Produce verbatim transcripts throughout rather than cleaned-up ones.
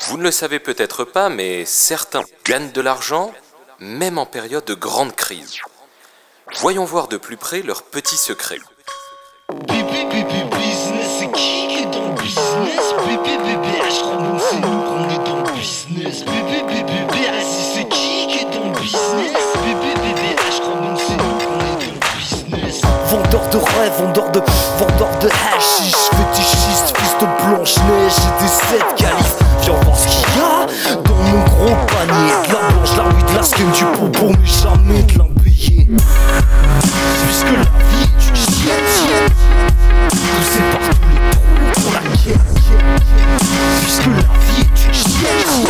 Vous ne le savez peut-être pas, mais certains gagnent de l'argent, même en période de grande crise. Voyons voir de plus près leurs petits secrets. Bébé, bébé, business, c'est qui qui est dans le business? Bébé, bébé, je crois que c'est nous qu'on est dans le business. Bébé, bébé, bébé, c'est qui qui est dans le business? Bébé, bébé, je crois que c'est nous qu'on est dans le business. Vendeur de rêve, vendeur de, vendeur de hashish, fétichiste, fils de Blanche-Neige et des sept califs. Viens voir ce qu'il y a dans mon gros panier. De la blanche, de la nuit, de la skin, du bonbon, mais jamais de l'impayé. Puisque la vie est une chienne, chienne, poussée par tous les trous pour la quête. Puisque la vie est une chienne,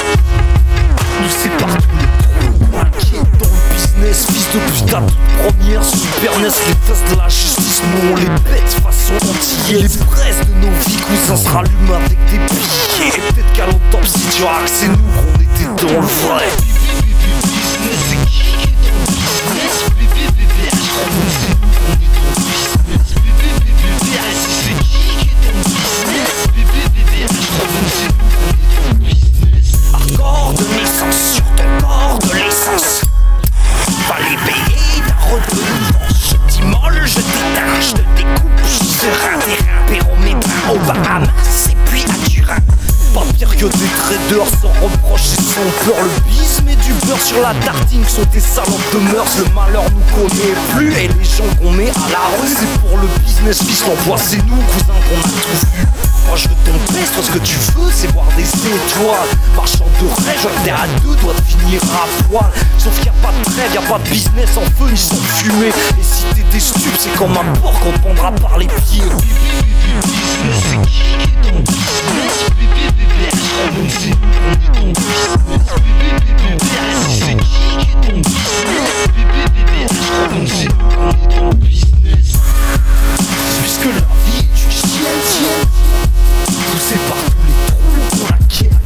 poussée par tous les trous pour la quête. Dans le business, fils de putain, première super N E S, les tasses de la justice, nous on les bête façon entière. Les presses de nos vies, cousins se rallument avec des piquets. Et peut-être qu'à l'autopsie, tu auras que c'est nous qu'on était dans le vrai. Business, c'est qui qui est dans le business? Bébé, bébé, je crois que c'est nous qu'on est dans le business. Bébé, bébé, c'est qui qui est dans le business? Bébé, bébé, je crois que c'est nous qu'on est dans le business. Accord de naissance sur ton corps de l'essence. Fallait payer ta redevance. Je t'immole, je t'éteins, je te découpe, je serai terrain, Péro mes pains au Bahamas et puis à Turin. Pas pire que des traders sans reproche et sans peur. Le bis met du beurre sur la tartine, sont des salopes de mœurs. Le malheur nous connaît plus et les gens qu'on met à la rue, c'est pour le business, fils l'envoi, c'est nous cousins qu'on a tout vu. Moi je veux ton test, toi ce que tu veux c'est voir des étoiles. Marchand de rêve, je vois que t'es à deux doigts de finir à poil. Sauf qu'il y a pas de trêve, y a pas de business en feu ni sans fumée. Et si t'es des stupes, c'est comme un porc qu'on te prendra par les pieds. Business, c'est qui qui est dans le business? Bébé, bébé, je crois que c'est nous qu'on est dans le business. Bébé, bébé, c'est qui qui est dans le business? Bébé, bébé, je crois que c'est nous qu'on est dans le business. Puisque la vie est une chienne, chienne, poussée par tous les trous pour la quête.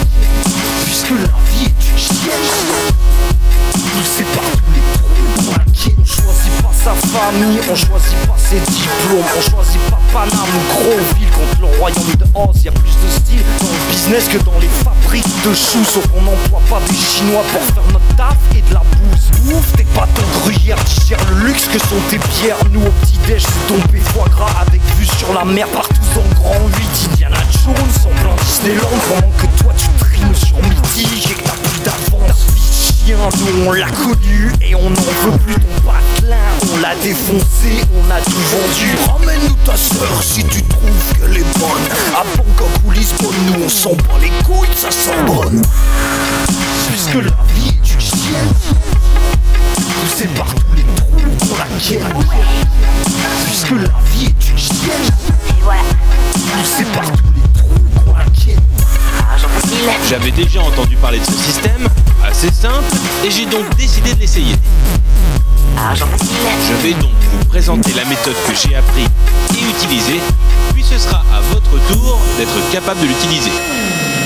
Puisque la vie est une chienne, poussée par tous les trous pour la quête. On choisit pas sa famille, on choisit pas ses diplômes, on choisit pas Paname ou Grosville. Contre le royaume de Oz, y'a plus de style dans le business que dans les fabriques de choux. Sauf qu'on n'emploie pas des chinois pour faire notre taf et de la bouse. Ouf, t'es pas ton gruyère qui gère le luxe que sont tes bières. Nous au petit-déj, c'est tombé foie gras avec vue sur la mer partout en grand huit. Indiana Jones en plein Disneyland pendant que toi tu trimes sur Mythique et que t'as plus d'avance. Chien, nous on l'a connu et on n'en veut plus ton patelin. On l'a défoncé, on a tout vendu. Ramène-nous ta sœur si tu trouves qu'elle est bonne. À Bangkok ou Lisbonne, nous on s'en bat les couilles, ça Sorbonne. Puisque la vie est une chienne, poussée par tous les trous pour la quête. Puisque la vie est une chienne, poussée par tous les trous pour la quête. J'avais déjà entendu parler de ce système, assez simple, et j'ai donc décidé de l'essayer. Je vais donc vous présenter la méthode que j'ai appris et utilisée, puis ce sera à votre tour d'être capable de l'utiliser.